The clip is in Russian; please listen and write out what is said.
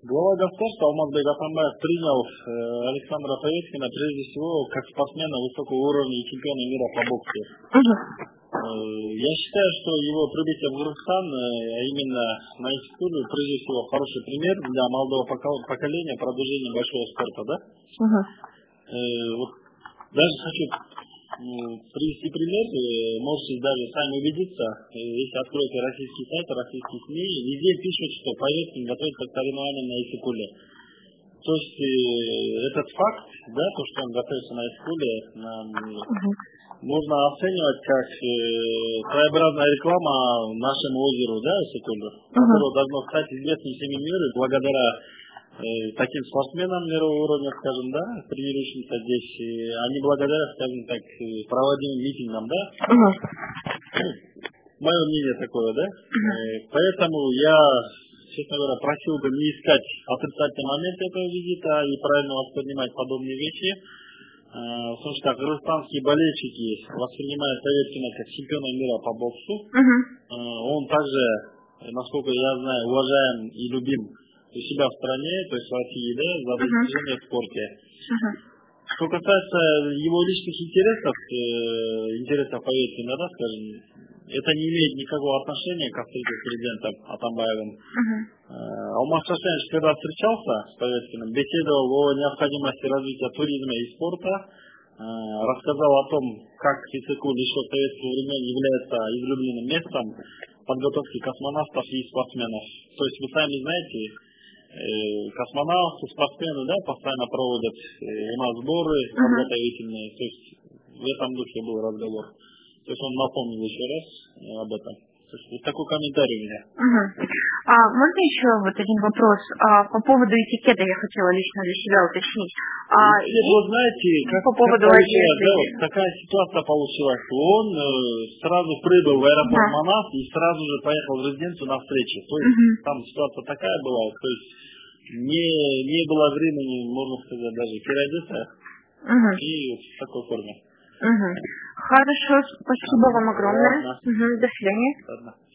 Глава государства Алмазбек Атамбаев принял Александра Поветкина прежде всего как спортсмена высокого уровня и чемпиона мира по боксу. Я считаю, что его прибытие в Кыргызстан, а именно на Искулю, прежде всего хороший пример для молодого поколения продвижения большого спорта, да? Вот даже хочу привести пример, можете даже сами убедиться, если откроете российский сайт, российские СМИ, везде пишут, что Поветкин готовится к соревнованиям на Искуле. То есть этот факт, да, то, что он готовится на Искуле, можно оценивать как своеобразная реклама нашему озеру, да, Искулю, которое должно стать известным всему миру благодаря таким спортсменам мирового уровня, скажем, да, тренирующимся здесь, а не благодаря, скажем так, проводимым митингам, да. Мое мнение такое, да. Поэтому я, честно говоря, просил бы не искать отрицательный момент этого визита и правильно воспринимать подобные вещи. Потому что кыргызстанские болельщики воспринимают Поветкина как чемпиона мира по боксу. Он также, насколько я знаю, уважаем и любим у себя в стране, то есть в России, да, за достижения в спорте. Что касается его личных интересов Поветкина, да, скажем, это не имеет никакого отношения к встрече с президентом Атамбаевым. Алмаз Шашенович, когда встречался с Поветкиным, беседовал о необходимости развития туризма и спорта, рассказал о том, как Исыкуль еще в советские времена является излюбленным местом подготовки космонавтов и спортсменов. То есть вы сами знаете, космонавты, спортсмены, да, постоянно проводят у нас сборы подготовительные. То есть в этом духе был разговор. То есть он напомнил еще раз об этом. То есть вот такой комментарий у меня. Можно еще вот один вопрос? По поводу этикета я хотела лично для себя уточнить. Вы знаете, как по поводу получилось, да, вот такая ситуация получилась, что он сразу прибыл в аэропорт Манас и сразу же поехал в резиденцию на встречу. То есть там ситуация такая была, то есть не было времени, можно сказать, даже переодеться и в такой форме. Хорошо, спасибо вам огромное. До свидания. Ладно.